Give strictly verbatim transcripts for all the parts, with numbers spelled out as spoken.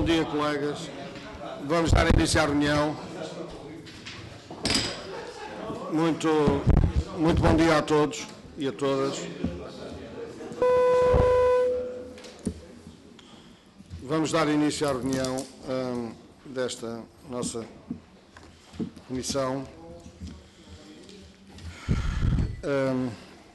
dia, colegas. Vamos dar início à reunião. Muito, muito bom dia a todos e a todas. Vamos dar início à reunião hum, desta nossa comissão. Hum,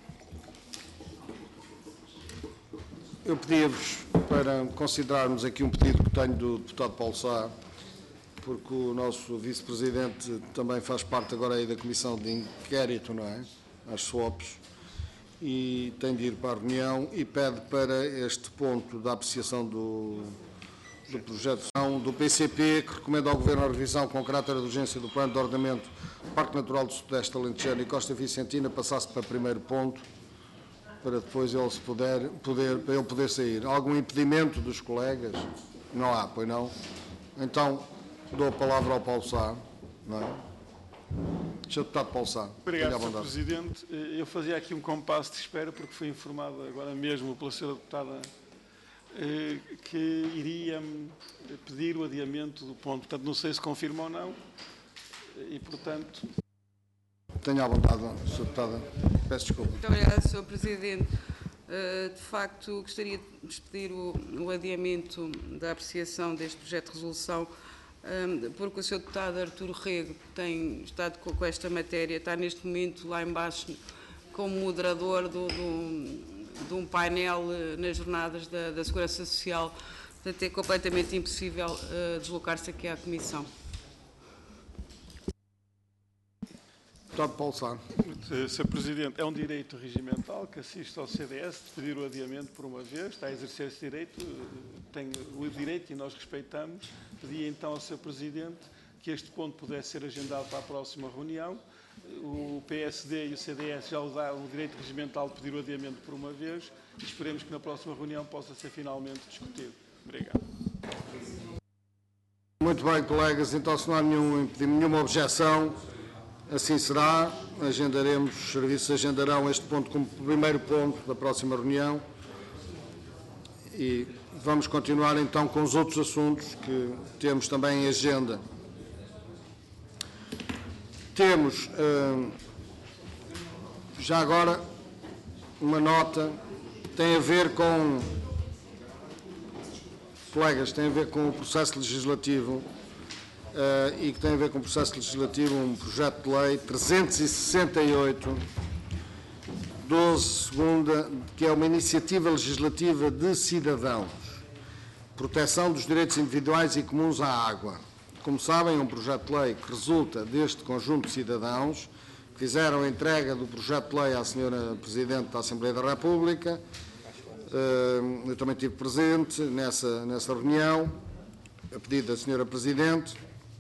eu pedia-vos para considerarmos aqui um pedido que tenho do deputado Paulo Sá, porque o nosso vice-presidente também faz parte agora aí da comissão de inquérito, não é? Às swaps, e tem de ir para a reunião e pede para este ponto da apreciação do, do projeto do P C P, que recomenda ao Governo a revisão com caráter de urgência do Plano de Ordenamento do Parque Natural do Sudeste Alentejano e Costa Vicentina, passasse para o primeiro ponto, para depois ele, se puder, poder, para ele poder sair. Algum impedimento dos colegas? Não há, pois não? Então, dou a palavra ao Paulo Sá, não é? senhor Deputado Paulo Sá. Obrigado, senhor Presidente. Eu fazia aqui um compasso de espera, porque fui informado agora mesmo pela senhora Deputada que iria pedir o adiamento do ponto. Portanto, não sei se confirma ou não, e, portanto... Tenha à vontade, senhora Deputada. Peço desculpa. Muito obrigada, senhor Presidente. De facto, gostaria de pedir o, o adiamento da apreciação deste projeto de resolução, porque o senhor Deputado Arturo Rego tem estado com, com esta matéria, está neste momento lá embaixo como moderador do, do, de um painel nas jornadas da, da Segurança Social, portanto é completamente impossível uh, deslocar-se aqui à Comissão. Deputado Paulo Sá. senhor Presidente, é um direito regimental que assiste ao C D S de pedir o adiamento por uma vez, está a exercer esse direito, tem o direito e nós respeitamos. Pedi então ao senhor Presidente que este ponto pudesse ser agendado para a próxima reunião. O P S D e o C D S já usaram o direito regimental de pedir o adiamento por uma vez e esperemos que na próxima reunião possa ser finalmente discutido. Obrigado. Muito bem, colegas. Então, se não há nenhum, nenhuma objeção, assim será. Agendaremos, os serviços agendarão este ponto como primeiro ponto da próxima reunião e vamos continuar então com os outros assuntos que temos também em agenda. Temos, já agora, uma nota, tem a ver com, colegas, tem a ver com o processo legislativo uh, e que tem a ver com o processo legislativo, um projeto de lei trezentos e sessenta e oito, doze, segunda, que é uma iniciativa legislativa de cidadãos, proteção dos direitos individuais e comuns à água. Como sabem, é um projeto de lei que resulta deste conjunto de cidadãos que fizeram a entrega do projeto de lei à senhora Presidente da Assembleia da República. Eu também estive presente nessa, nessa reunião, a pedido da senhora Presidente,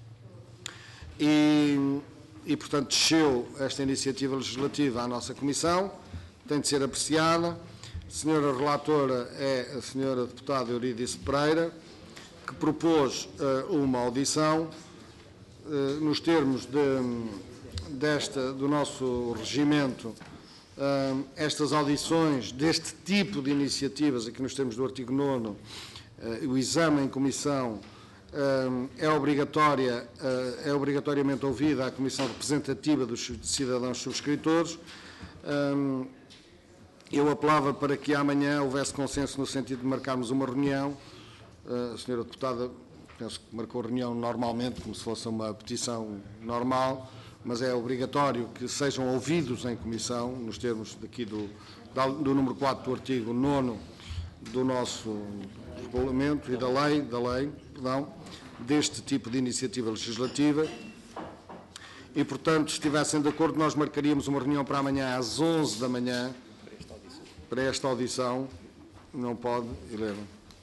e, e, portanto, desceu esta iniciativa legislativa à nossa Comissão, tem de ser apreciada. A senhora Relatora é a senhora Deputada Eurídice Pereira, que propôs uh, uma audição uh, nos termos de, desta, do nosso regimento. Uh, estas audições deste tipo de iniciativas, aqui nos termos do artigo nono, uh, o exame em comissão uh, é, obrigatória, uh, é obrigatoriamente ouvida a comissão representativa dos cidadãos subscritores. Uh, eu apelava para que amanhã houvesse consenso no sentido de marcarmos uma reunião. A senhora Deputada, penso que marcou a reunião normalmente, como se fosse uma petição normal, mas é obrigatório que sejam ouvidos em comissão, nos termos daqui do, do número quatro do artigo nono do nosso regulamento e da lei, da lei, perdão, deste tipo de iniciativa legislativa. E, portanto, se estivessem de acordo, nós marcaríamos uma reunião para amanhã às onze da manhã, para esta audição. Não pode, Helena.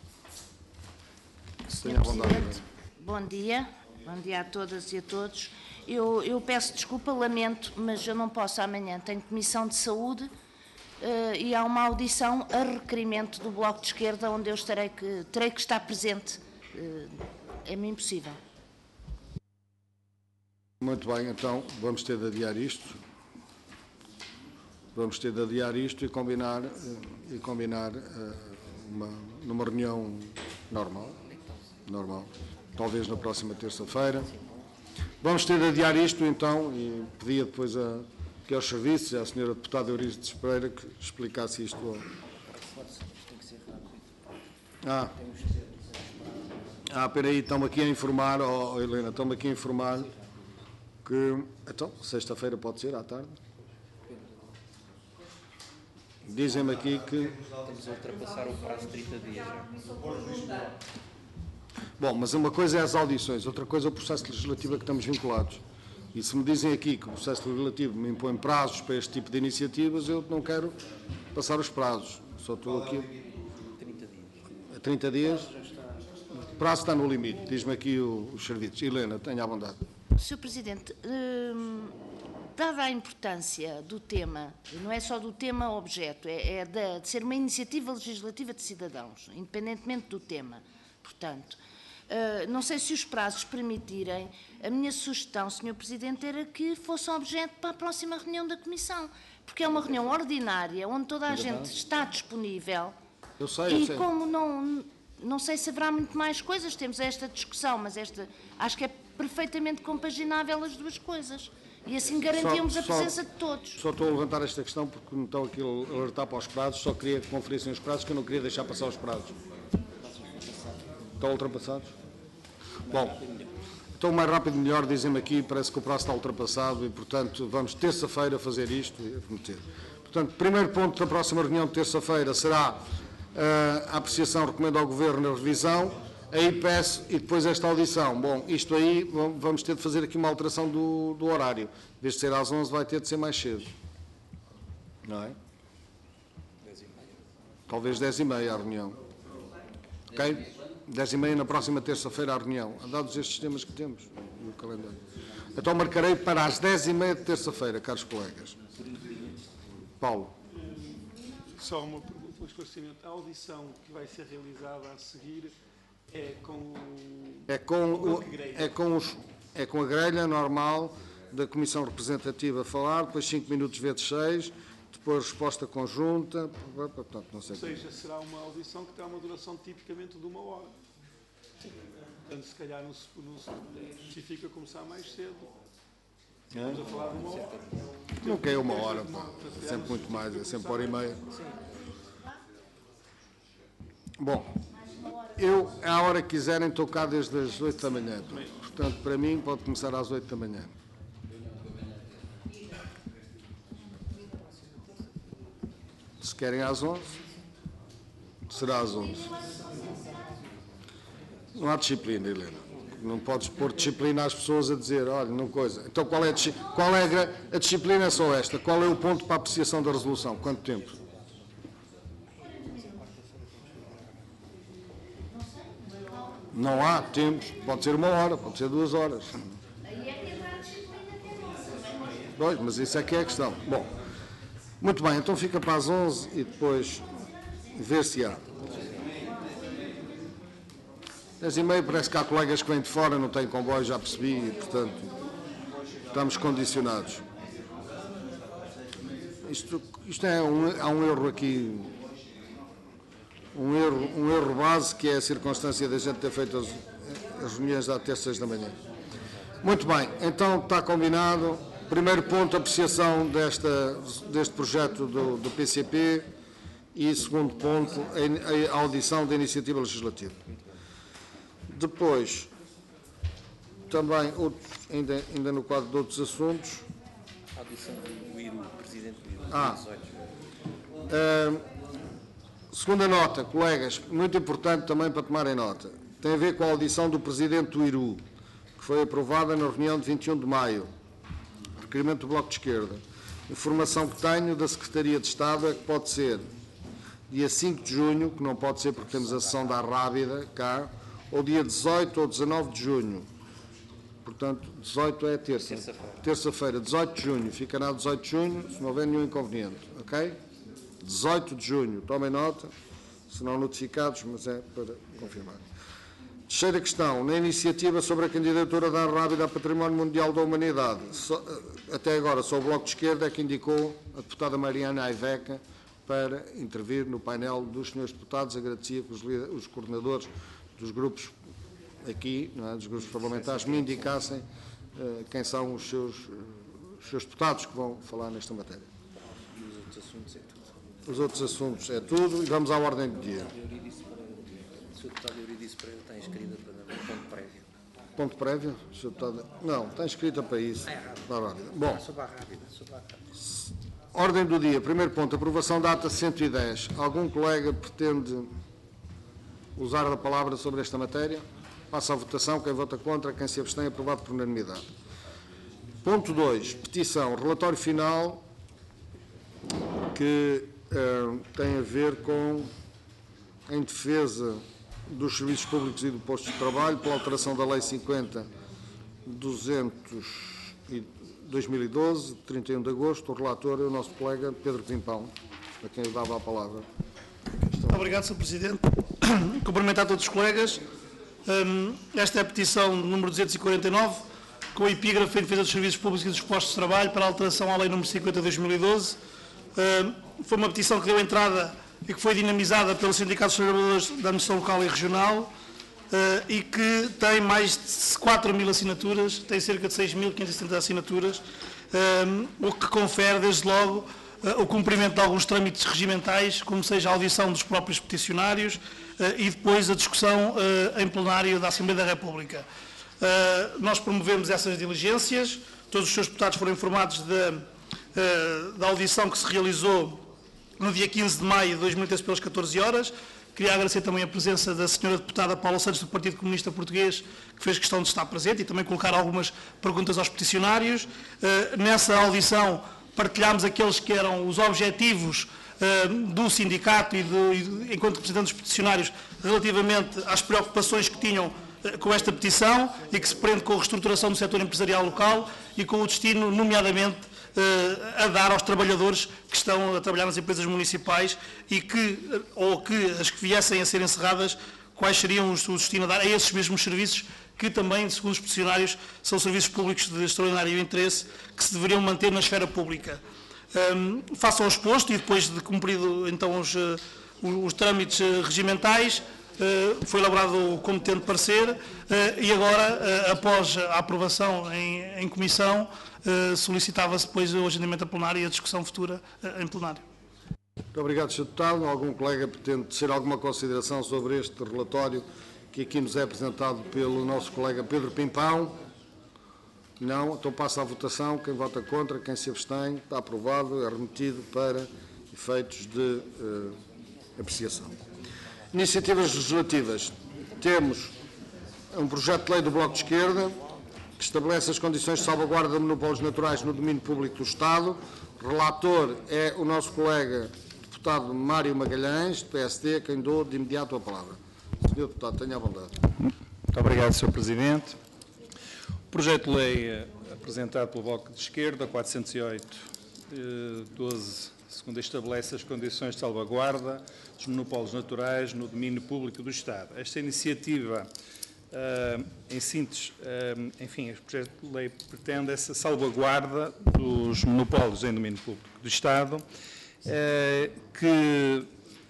senhor Presidente, bom dia, bom dia a todas e a todos. Eu, eu peço desculpa, lamento, mas eu não posso amanhã, tenho Comissão de Saúde uh, e há uma audição a requerimento do Bloco de Esquerda, onde eu estarei que, terei que estar presente, uh, é-me impossível. Muito bem, então vamos ter de adiar isto, vamos ter de adiar isto e combinar, uh, e combinar uh, uma, numa reunião normal. normal. Talvez na próxima terça-feira. Vamos ter de adiar isto, então, e pedia depois a, aqui aos serviços, à senhora deputada Eurídice Pereira, que explicasse isto. Ao... Ah, ah peraí, estão-me aqui a informar, oh, oh, Helena, estão-me aqui a informar que, então, sexta-feira pode ser, à tarde? Dizem-me aqui que... Estamos a ultrapassar o prazo de trinta dias já. Bom, mas uma coisa é as audições, outra coisa é o processo legislativo a que estamos vinculados. E se me dizem aqui que o processo legislativo me impõe prazos para este tipo de iniciativas, eu não quero passar os prazos. Só estou aqui... trinta dias. A trinta dias? O prazo está no limite, diz-me aqui os serviços. Helena, tenha à vontade. senhor Presidente, hum, dada a importância do tema, não é só do tema objeto, é, é de, de ser uma iniciativa legislativa de cidadãos, independentemente do tema. Portanto, uh, não sei se os prazos permitirem, a minha sugestão, senhor Presidente, era que fosse um objeto para a próxima reunião da Comissão, porque é uma reunião ordinária, onde toda a gente está disponível. Eu sei, eu e sei. como não, não sei se haverá muito mais coisas, temos esta discussão, mas esta, acho que é perfeitamente compaginável as duas coisas. E assim garantíamos Só- a só- presença de todos. Só estou a levantar esta questão porque me estão aqui a alertar para os prazos, só queria que conferissem os prazos, que eu não queria deixar passar os prazos. Estão ultrapassados? Bom, então o mais rápido melhor, dizem-me aqui, parece que o prazo está ultrapassado e, portanto, vamos terça-feira fazer isto e remeter. Portanto, primeiro ponto da próxima reunião de terça-feira será uh, a apreciação, recomendo ao Governo a revisão, a I P E S e depois esta audição. Bom, isto aí, vamos ter de fazer aqui uma alteração do, do horário. Em vez de ser às onze, vai ter de ser mais cedo. Não é? Talvez dez e meia a reunião. Ok? dez e meia na próxima terça-feira a reunião, dados estes temas que temos no calendário. Então marcarei para as dez e meia de terça-feira, caros colegas. Paulo. Só uma pergunta, um esclarecimento. A audição que vai ser realizada a seguir é com o... É com, o o, é com, os, é com a grelha normal da Comissão Representativa a falar, depois cinco minutos vezes seis, depois resposta conjunta, portanto, não sei. Ou seja, será uma audição que terá uma duração tipicamente de uma hora. Portanto, se calhar não se, não se justifica começar mais cedo. Estamos a falar de uma hora. Nunca é uma hora, pá. É sempre muito mais, é sempre hora e meia. Bom, eu, à hora que quiserem, estou cá desde as oito da manhã. Portanto, para mim, pode começar às oito da manhã. Se querem às onze, será às onze. Não há disciplina, Helena. Não podes pôr disciplina às pessoas a dizer, olha, não coisa. Então qual é a, disci- qual é a, gra- a disciplina? É só esta. Qual é o ponto para a apreciação da resolução? Quanto tempo? Não há tempos. Pode ser uma hora, pode ser duas horas. Pois, mas isso é que é a questão. Bom, muito bem, então fica para as onze e depois ver se há. dez e meia parece que há colegas que vêm de fora, não têm comboio, já percebi, e, portanto, estamos condicionados. Isto, isto é um, há um erro aqui, um erro, um erro base, que é a circunstância da gente ter feito as, as reuniões às terças da manhã. Muito bem, então está combinado. Primeiro ponto, apreciação desta, deste projeto do, do P C P e segundo ponto, a, a audição da iniciativa legislativa. Depois, também, outros, ainda, ainda no quadro de outros assuntos. A audição do Iru, presidente do Iru, Ah. dia dezoito. Uh, segunda nota, colegas, muito importante também para tomarem nota. Tem a ver com a audição do presidente do Iru, que foi aprovada na reunião de vinte e um de maio. Requerimento do Bloco de Esquerda. Informação que tenho da Secretaria de Estado é que pode ser dia cinco de junho, que não pode ser porque temos a sessão da Rábida cá, ou dia dezoito ou dezanove de junho. Portanto, dezoito é terça. Terça-feira. Terça-feira, dezoito de junho. Ficará dezoito de junho, se não houver nenhum inconveniente. Ok? dezoito de junho. Tomem nota. Serão notificados, mas é para confirmar. Terceira questão. Na iniciativa sobre a candidatura da Rábida a Património Mundial da Humanidade. Só, até agora, só o Bloco de Esquerda é que indicou a deputada Mariana Aiveca para intervir no painel dos senhores deputados. Agradecia que os, os coordenadores dos grupos aqui, não é, dos grupos parlamentares, me indicassem uh, quem são os seus, uh, os seus deputados que vão falar nesta matéria. E os outros assuntos é tudo. Os outros assuntos é tudo e vamos à ordem do dia. O senhor deputado Eurídice Pereira está inscrita para um ponto prévio. Ponto prévio? senhor deputado? Não, está inscrita para isso. Ah, é rápido. Está rápido. Bom, Ah, sobre a rápida, sobre a rápida. ordem do dia. Primeiro ponto, aprovação da ata cento e dez. Algum colega pretende usar a palavra sobre esta matéria? Passa à votação. Quem vota contra, quem se abstém, aprovado por unanimidade. Ponto dois, petição, relatório final que eh, tem a ver com em defesa dos serviços públicos e do posto de trabalho pela alteração da Lei cinquenta duzentos e dois mil e doze, de trinta e um de agosto. O relator é o nosso colega Pedro Pimpão, a quem eu dava a palavra. Obrigado, senhor Presidente. Cumprimentar todos os colegas. Um, esta é a petição número duzentos e quarenta e nove, com o epígrafe em defesa dos serviços públicos e dos postos de trabalho para a alteração à Lei número cinquenta de dois mil e doze. Um, foi uma petição que deu entrada e que foi dinamizada pelos sindicatos de trabalhadores da administração local e regional uh, e que tem mais de quatro mil assinaturas, tem cerca de seis mil quinhentas e setenta assinaturas, um, o que confere, desde logo, uh, o cumprimento de alguns trâmites regimentais, como seja a audição dos próprios peticionários uh, e depois a discussão uh, em plenário da Assembleia da República. Uh, nós promovemos essas diligências, todos os seus deputados foram informados de, uh, da audição que se realizou no dia quinze de maio de dois mil e treze, pelas catorze horas. Queria agradecer também a presença da senhora deputada Paula Santos, do Partido Comunista Português, que fez questão de estar presente e também colocar algumas perguntas aos peticionários. Uh, nessa audição partilhámos aqueles que eram os objetivos uh, do sindicato e, do, e enquanto representantes dos peticionários relativamente às preocupações que tinham uh, com esta petição e que se prende com a reestruturação do setor empresarial local e com o destino, nomeadamente, a dar aos trabalhadores que estão a trabalhar nas empresas municipais e que, ou que as que viessem a ser encerradas, quais seriam os destinos a dar a esses mesmos serviços que também, segundo os peticionários, são serviços públicos de extraordinário interesse que se deveriam manter na esfera pública. Um, façam o exposto e depois de cumprido então os, uh, os trâmites uh, regimentais, uh, foi elaborado o competente parecer uh, e agora, uh, após a aprovação em, em comissão, Uh, solicitava-se depois o agendamento a plenário e a discussão futura uh, em plenário. Muito obrigado, senhor Deputado. Algum colega pretende tecer alguma consideração sobre este relatório que aqui nos é apresentado pelo nosso colega Pedro Pimpão? Não? Então passa à votação. Quem vota contra, quem se abstém, está aprovado, é remetido para efeitos de uh, apreciação. Iniciativas legislativas. Temos um projeto de lei do Bloco de Esquerda, que estabelece as condições de salvaguarda de monopólios naturais no domínio público do Estado. O relator é o nosso colega deputado Mário Magalhães, do P S D, a quem dou de imediato a palavra. senhor Deputado, tenha a bondade. Muito obrigado, senhor Presidente. O projeto de lei apresentado pelo Bloco de Esquerda, quatrocentos e oito, doze, segundo estabelece as condições de salvaguarda dos monopólios naturais no domínio público do Estado. Esta iniciativa, Uh, em síntese, uh, enfim, este projeto de lei pretende essa salvaguarda dos monopólios em domínio público do Estado, uh, que,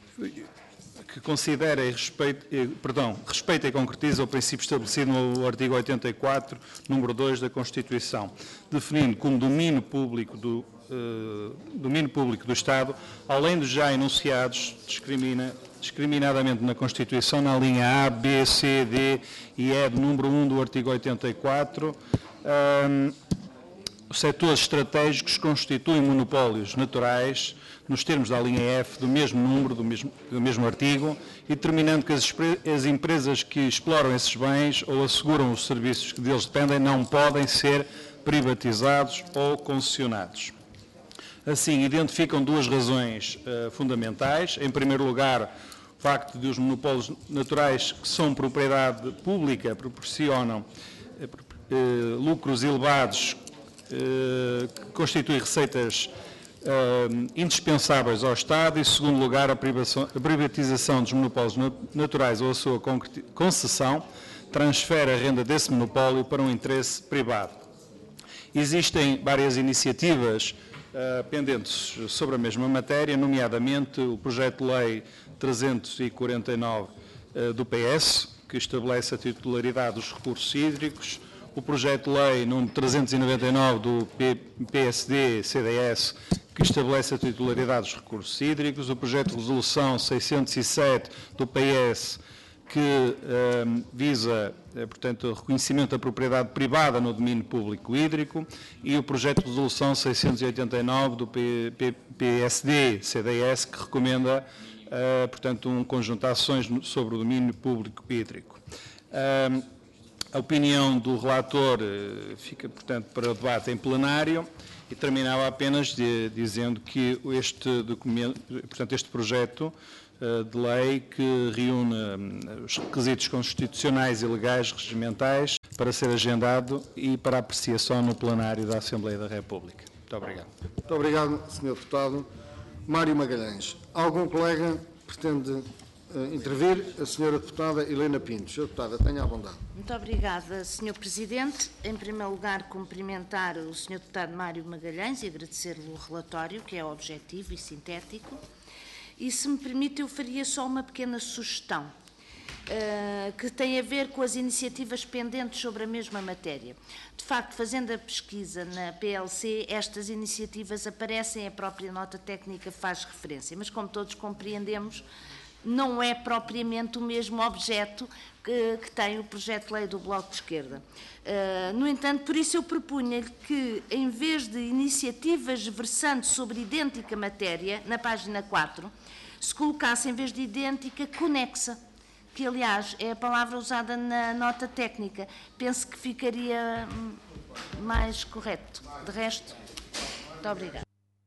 que considera e respeita, perdão, respeita e concretiza o princípio estabelecido no artigo oitenta e quatro, número dois da Constituição, definindo como domínio público do, uh, domínio público do Estado, além dos já enunciados, discrimina discriminadamente na Constituição, na linha A, B, C, D e E do número um do artigo oitenta e quatro, um, os setores estratégicos constituem monopólios naturais, nos termos da linha F do mesmo número, do mesmo, do mesmo artigo, e determinando que as, as empresas que exploram esses bens ou asseguram os serviços que deles dependem não podem ser privatizados ou concessionados. Assim, identificam duas razões uh, fundamentais. Em primeiro lugar, o facto de os monopólios naturais que são propriedade pública proporcionam uh, uh, lucros elevados uh, que constituem receitas uh, indispensáveis ao Estado e, em segundo lugar, a, a privatização dos monopólios naturais ou a sua concessão transfere a renda desse monopólio para um interesse privado. Existem várias iniciativas Uh, pendentes sobre a mesma matéria, nomeadamente o projeto de lei trezentos e quarenta e nove uh, do P S, que estabelece a titularidade dos recursos hídricos, o projeto de lei número trezentos e noventa e nove do P S D C D S, que estabelece a titularidade dos recursos hídricos, o projeto de resolução seiscentos e sete do P S, que eh, visa, eh, portanto, o reconhecimento da propriedade privada no domínio público hídrico, e o projeto de resolução seiscentos e oitenta e nove do P S D C D S, que recomenda, eh, portanto, um conjunto de ações sobre o domínio público hídrico. Eh, a opinião do relator eh, fica, portanto, para o debate em plenário, e terminava apenas de, dizendo que este documento, portanto, este projeto de lei que reúne os requisitos constitucionais e legais regimentais para ser agendado e para apreciação no plenário da Assembleia da República. Muito obrigado. Muito obrigado, senhor Deputado. Mário Magalhães. Algum colega pretende uh, intervir? A senhora Deputada Helena Pinto. Senhora Deputada, tenha a bondade. Muito obrigada, senhor Presidente. Em primeiro lugar, cumprimentar o senhor Deputado Mário Magalhães e agradecer-lhe o relatório, que é objetivo e sintético. E, se me permite, eu faria só uma pequena sugestão, uh, que tem a ver com as iniciativas pendentes sobre a mesma matéria. De facto, fazendo a pesquisa na P L C, estas iniciativas aparecem, a própria nota técnica faz referência, mas, como todos compreendemos, não é propriamente o mesmo objeto que, que tem o projeto de lei do Bloco de Esquerda. Uh, no entanto, por isso eu propunha-lhe que, em vez de iniciativas versando sobre idêntica matéria, na página quatro, se colocasse, em vez de idêntica, conexa, que, aliás, é a palavra usada na nota técnica. Penso que ficaria mais correto. De resto, muito obrigada.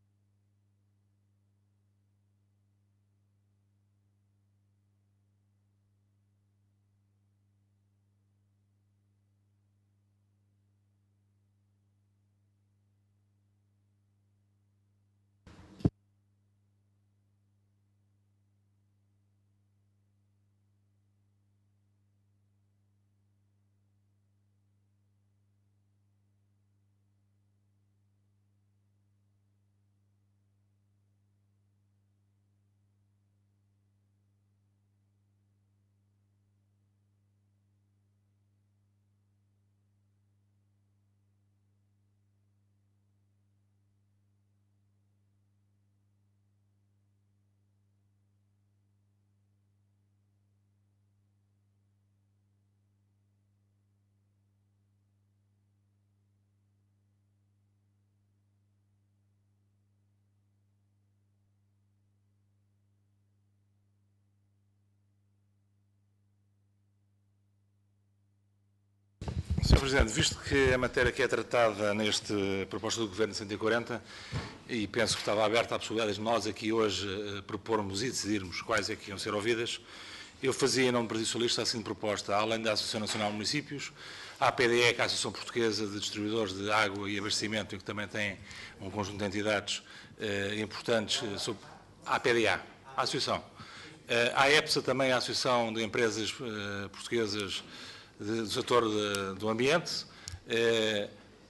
senhor Presidente, visto que a matéria que é tratada neste proposta do Governo cento e quarenta, e penso que estava aberta a possibilidade de nós aqui hoje uh, propormos e decidirmos quais é que iam ser ouvidas, eu fazia, em nome do Partido Socialista, a seguinte proposta: além da Associação Nacional de Municípios, a APDE, que é a Associação Portuguesa de Distribuidores de Água e Abastecimento, e que também tem um conjunto de entidades uh, importantes, uh, sobre a APDA, a Associação. Uh, a EPSA também, a Associação de Empresas uh, Portuguesas do setor de, do ambiente, eh,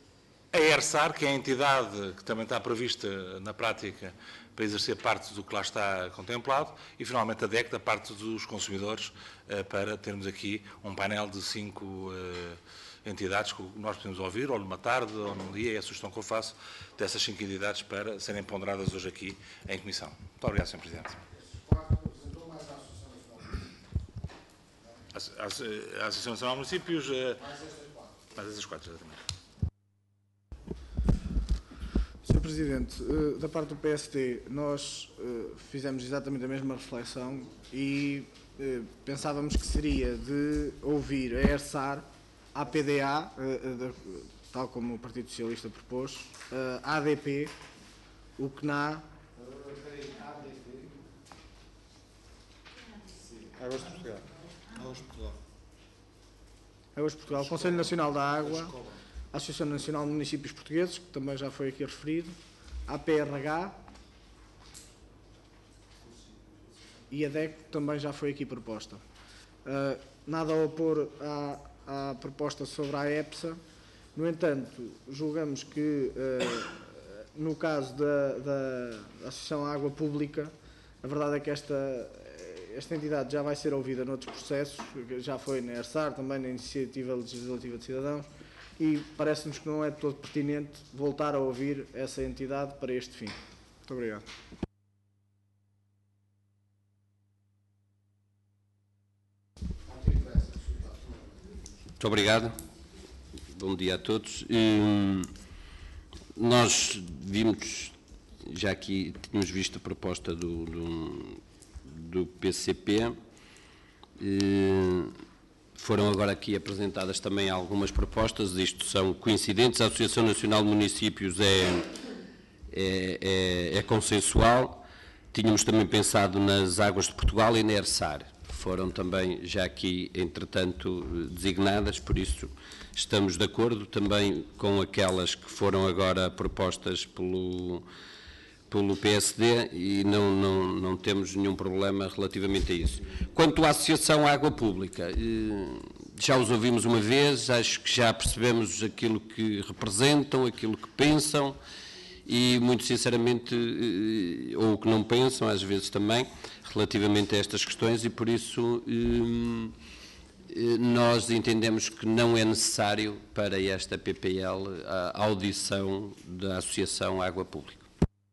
a ERSAR, que é a entidade que também está prevista na prática para exercer parte do que lá está contemplado, e finalmente a D E C, da parte dos consumidores, eh, para termos aqui um painel de cinco eh, entidades que nós podemos ouvir, ou numa tarde, ou num dia, é a sugestão que eu faço dessas cinco entidades para serem ponderadas hoje aqui em comissão. Muito obrigado, senhor Presidente. A Associação Nacional de Municípios, mais essas quatro, exatamente. senhor Presidente, da parte do P S D, nós fizemos exatamente a mesma reflexão e pensávamos que seria de ouvir a ERSAR, a APDA, tal como o Partido Socialista propôs, a ADP, o C N A, Águas de Portugal. Águas de Portugal. Águas de Portugal, o Conselho Nacional da Água, a Associação Nacional de Municípios Portugueses, que também já foi aqui referido, a P R H e a D E C, que também já foi aqui proposta. Uh, nada a opor à, à proposta sobre a EPSA. No entanto, julgamos que, uh, no caso da, da Associação Água Pública, a verdade é que esta esta entidade já vai ser ouvida noutros processos, já foi na ERSAR, também na Iniciativa Legislativa de Cidadãos, e parece-nos que não é de todo pertinente voltar a ouvir essa entidade para este fim. Muito obrigado. Muito obrigado. Bom dia a todos. Hum, nós vimos, já aqui tínhamos visto a proposta do, do, do P C P, hum, foram agora aqui apresentadas também algumas propostas, isto são coincidentes, a Associação Nacional de Municípios é, é, é, é consensual, tínhamos também pensado nas Águas de Portugal e na ERSAR, foram também já aqui, entretanto, designadas, por isso estamos de acordo também com aquelas que foram agora propostas pelo, pelo P S D e não, não, não temos nenhum problema relativamente a isso. Quanto à Associação Água Pública, já os ouvimos uma vez, acho que já percebemos aquilo que representam, aquilo que pensam e, muito sinceramente, ou o que não pensam, às vezes também, relativamente a estas questões e, por isso, nós entendemos que não é necessário para esta P P L a audição da Associação Água Pública.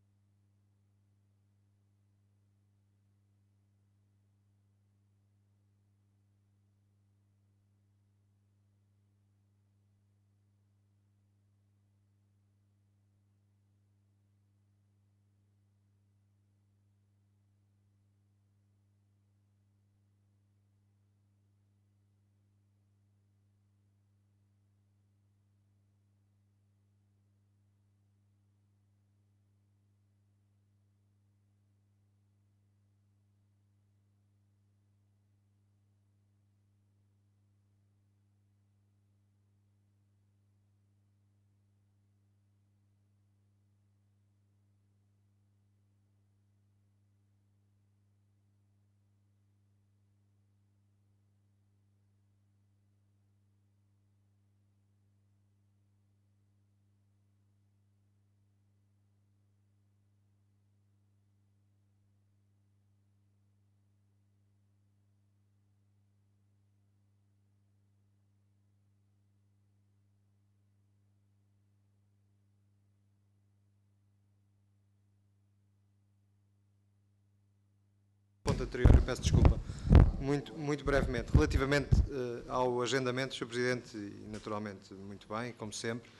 Ponto anterior, eu peço desculpa, muito, muito brevemente, relativamente uh, ao agendamento, senhor Presidente, e naturalmente muito bem, como sempre,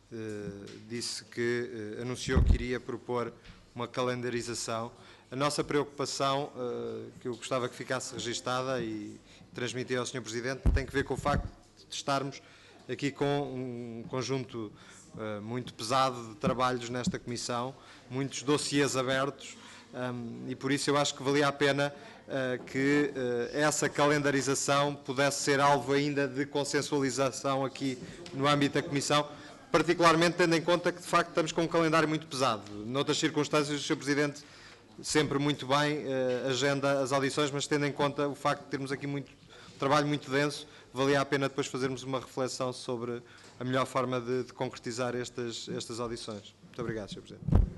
uh, disse que uh, anunciou que iria propor uma calendarização. A nossa preocupação, uh, que eu gostava que ficasse registada e transmitir ao senhor Presidente, tem que ver com o facto de estarmos aqui com um conjunto uh, muito pesado de trabalhos nesta Comissão, muitos dossiês abertos, Um, e por isso eu acho que valia a pena uh, que uh, essa calendarização pudesse ser alvo ainda de consensualização aqui no âmbito da Comissão, particularmente tendo em conta que de facto estamos com um calendário muito pesado. Noutras circunstâncias o senhor Presidente sempre muito bem uh, agenda as audições, mas tendo em conta o facto de termos aqui muito, um trabalho muito denso, valia a pena depois fazermos uma reflexão sobre a melhor forma de, de concretizar estas, estas audições. Muito obrigado, senhor Presidente.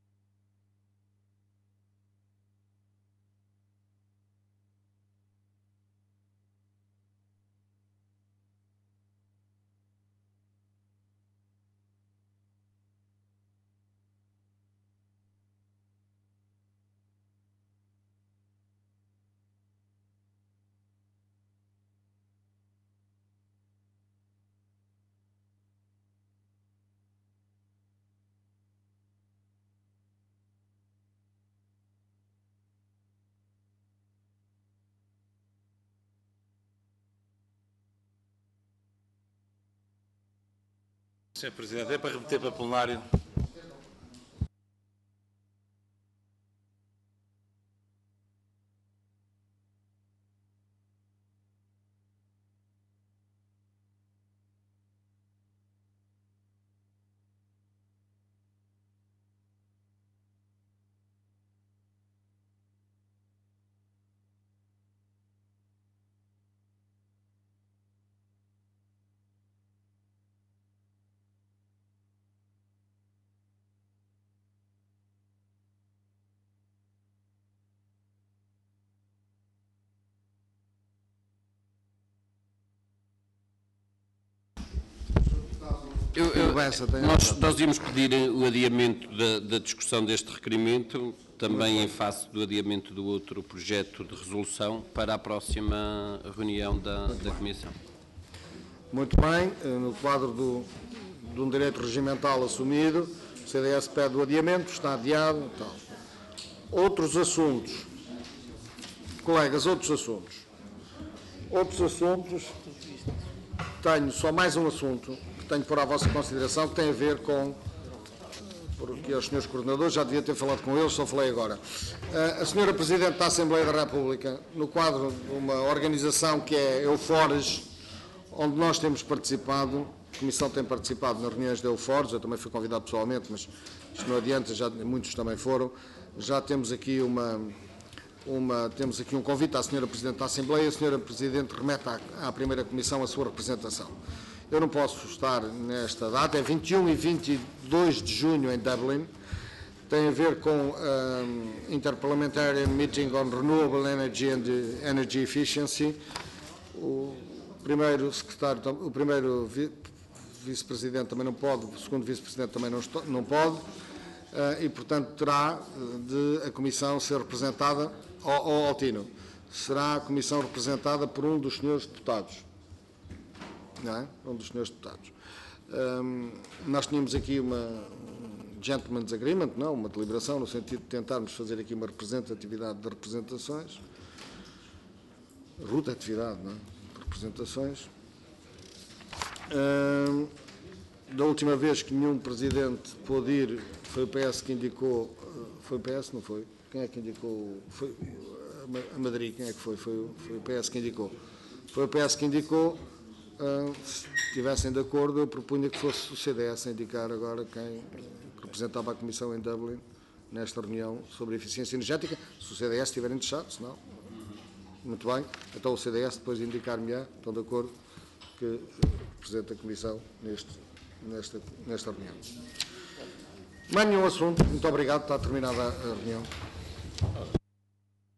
senhor Presidente, é para remeter para plenário. Eu, eu, Bessa, tem nós, nós íamos pedir o adiamento da, da discussão deste requerimento, também em face do adiamento do outro projeto de resolução, para a próxima reunião da, da Comissão. Muito bem, no quadro do, de um direito regimental assumido, o C D S pede o adiamento, está adiado. Então. Outros assuntos. Colegas, outros assuntos. Outros assuntos. Tenho só mais um assunto que tenho por à vossa consideração, que tem a ver com, porque os senhores coordenadores, já devia ter falado com eles, só falei agora. A senhora Presidente da Assembleia da República, no quadro de uma organização que é Eufores, onde nós temos participado, a Comissão tem participado nas reuniões da Eufores, eu também fui convidado pessoalmente, mas isto não adianta, já, muitos também foram, já temos aqui uma... Uma, temos aqui um convite à senhora Presidente da Assembleia, a senhora Presidente remete à, à primeira Comissão a sua representação. Eu não posso estar nesta data, é vinte e um e vinte e dois de junho em Dublin, tem a ver com um, Interparliamentary Meeting on Renewable Energy and Energy Efficiency. O primeiro secretário, o primeiro vice-presidente também não pode, o segundo vice-presidente também não, estou, não pode, uh, e portanto terá de a Comissão ser representada. Ó Altino, será a Comissão representada por um dos senhores deputados. Não é? Um dos senhores deputados. Um, nós tínhamos aqui uma um gentleman's agreement, não? Uma deliberação, no sentido de tentarmos fazer aqui uma representatividade de representações. Rotatividade, não é? De representações. Um, da última vez que nenhum presidente pôde ir, foi o P S que indicou, foi o P S, não foi? Quem é que indicou? Foi a Madrid, quem é que foi? Foi, foi o P S que indicou. Foi o P S que indicou. Uh, se estivessem de acordo, eu propunha que fosse o C D S a indicar agora quem representava a Comissão em Dublin nesta reunião sobre a eficiência energética, se o C D S estiver interessado, se não. Muito bem. Então o C D S depois indicar-me-á, estão de acordo, que representa a Comissão neste, nesta, nesta reunião. Mais nenhum assunto. Muito obrigado. Está terminada a reunião.